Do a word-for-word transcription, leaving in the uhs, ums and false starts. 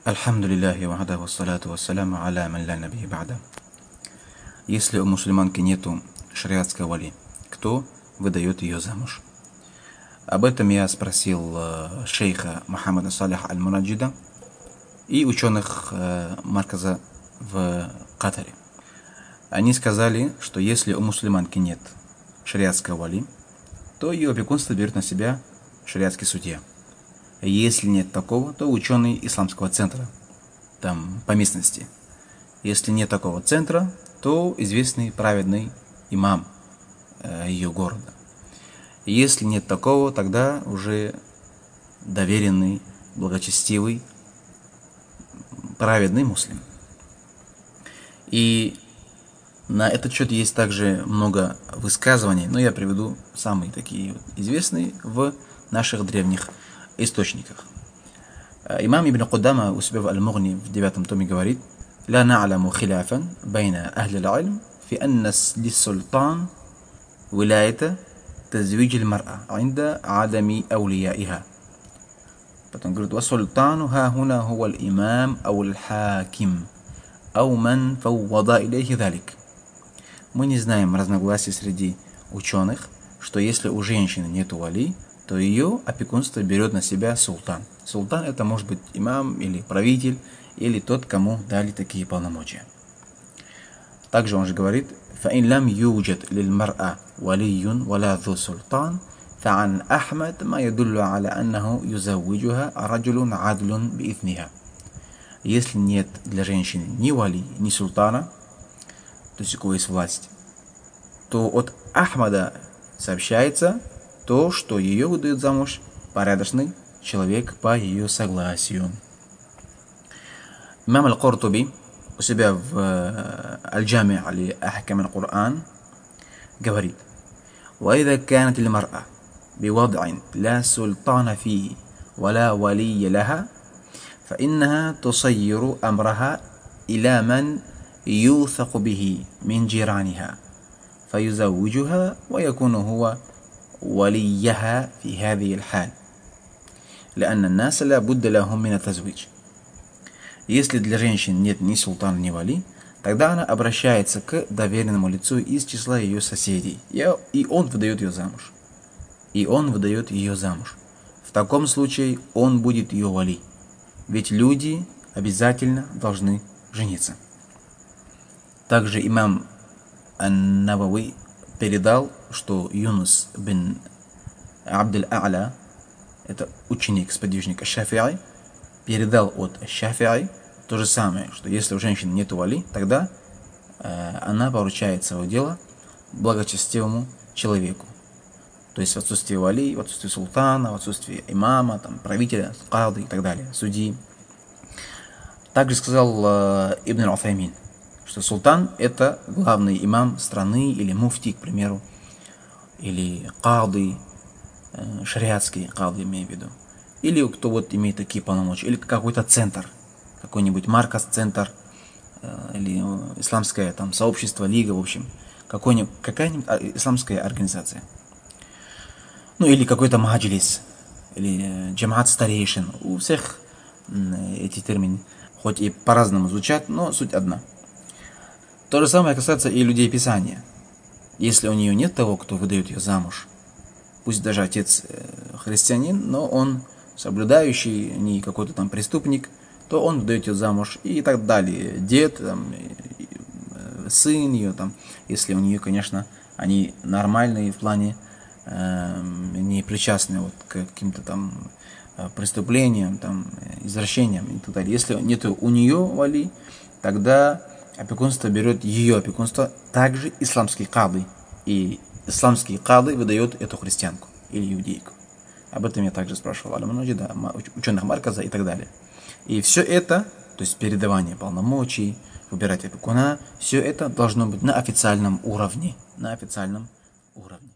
Альхамдулиллахи вахда вассалату вассаляму аля ман ла набия ба'да. Если у мусульманки нету шариатской вали, кто выдает ее замуж? Об этом я спросил э, шейха Мухаммада Салиха Аль-Мунаджида и ученых э, марказа в Катаре. Они сказали, что если у мусульманки нет шариатской вали, то ее опекунство берет на себя шариатский судья. Если нет такого, то ученый исламского центра, там по местности. Если нет такого центра, то известный праведный имам э, ее города. Если нет такого, тогда уже доверенный, благочестивый, праведный муслим. И на этот счет есть также много высказываний, но я приведу самые такие известные в наших древних источниках. Имам Ибн Кудама у себя в Аль-Мугни в девятом томе говорит: «Ла на'ламу хиляфан байна ахли аль-илм фи анна лиссултан вилайата тазвидж аль-мар'a инда адами аулияиха». Потом говорит: «Ва султану ха хуна хува аль-имам ау аль-хаким ау ман фаввада илейхи залик». Мы не знаем разногласий среди ученых, что если у женщины нет вали, то ее опекунство берет на себя султан. Султан — это может быть имам или правитель, или тот, кому дали такие полномочия. Также он же говорит: فَإِنْ لَمْ يُوجَدْ لِلْمَرْأَةِ وَلِيٌّ وَلَا ذُو سُلْطَانٍ فَعَنْ أَحْمَدَ مَا يَدُلُّ عَلَى أَنَّهُ يُزَوِّجُهَا رَجُلٌ عَدْلٌ بِإِذْنِهَا. Если нет для женщины ни вали, ни султана, то есть у кого есть власть, то от Ахмада сообщается то, что ее выдает замуж порядочный человек по ее согласию. Имам Аль-Куртуби у себя в Аль-Джами' али Ахкам Аль-Кур'ан говорит: «وَإِذَا كَانَتِ الْمَرْأَةُ بِوَضْعٍ لَا سُلْطَانَ فِيهِ وَلَا وَلِيَّ لَهَا فَإِنَّهَا تُصَيِّرُ أَمْرَهَا إِلَى مَنْ يُوثَقُ بِهِ مِنْ جِيرَانِهَا فَيُزَوِّجُهَا وَيَكُونُ هُوَ وليها في هذه الحال لأن الناس لا بد لهم من التزويج». Если для женщин нет ни султана, ни вали, тогда она обращается к доверенному лицу из числа ее соседей, и он выдает ее замуж. И он выдает ее замуж. В таком случае он будет ее вали, ведь люди обязательно должны жениться. Также имам Ан-Навави передал, что Юнус бин Абд-аль-А'ля, это ученик, сподвижник Аш-Шафи'и, передал от Аш-Шафи'и то же самое, что если у женщины нет вали, тогда э, она поручает свое дело благочестивому человеку. То есть в отсутствии вали, в отсутствии султана, в отсутствии имама, там, правителя, кады и так далее, судьи. Также сказал э, Ибн Аль-Уфаймин, что султан — это главный имам страны, или муфти, к примеру, или кады, э, шариатский кады, имею в виду, или кто вот имеет такие полномочия, или какой-то центр, какой-нибудь марказ-центр, э, или исламское там сообщество, лига, в общем, какой-нибудь, какая-нибудь исламская организация. Ну или какой-то маджлис, или джамаат старейшин. У всех э, эти термины хоть и по-разному звучат, но суть одна. То же самое касается и людей Писания. Если у нее нет того, кто выдает ее замуж, пусть даже отец христианин, но он соблюдающий, не какой-то там преступник, то он выдает ее замуж и так далее. Дед, там, сын ее, там, если у нее, конечно, они нормальные в плане э, не причастны вот к каким-то там преступлениям, там, извращениям и так далее. Если нет у нее вали, тогда опекунство берет ее опекунство также исламский кады. И исламский кады выдает эту христианку или иудейку. Об этом я также спрашивал Аль-Мунаджида, ученых марказа и так далее. И все это, то есть передавание полномочий, выбирать опекуна, все это должно быть на официальном уровне. На официальном уровне.